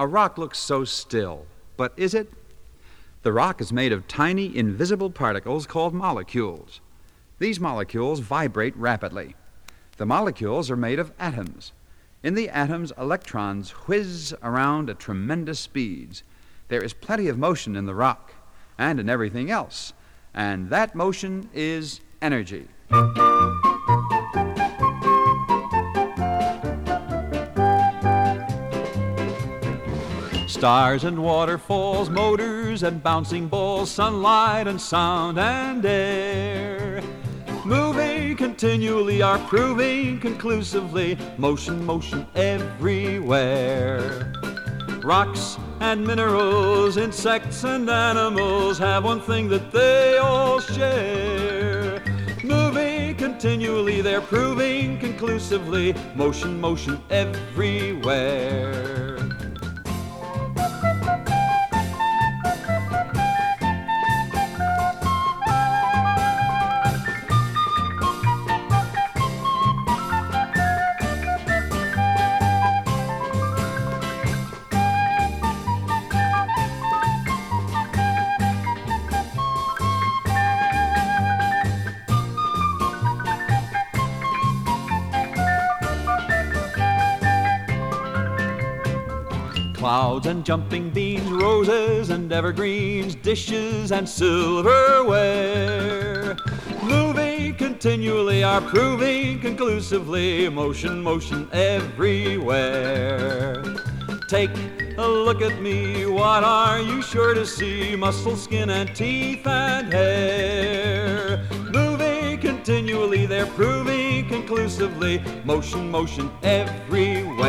A rock looks so still, but is it? The rock is made of tiny, invisible particles called molecules. These molecules vibrate rapidly. The molecules are made of atoms. In the atoms, electrons whiz around at tremendous speeds. There is plenty of motion in the rock and in everything else, and that motion is energy. Stars and waterfalls, motors and bouncing balls, sunlight and sound and air, moving continually are proving conclusively motion, motion everywhere. Rocks and minerals, insects and animals have one thing that they all share. Moving continually, they're proving conclusively motion, motion everywhere. Clouds and jumping beans, roses and evergreens, dishes and silverware, moving continually are proving conclusively motion, motion everywhere. Take a look at me, what are you sure to see? Muscle, skin and teeth and hair, moving continually, they're proving conclusively motion, motion everywhere.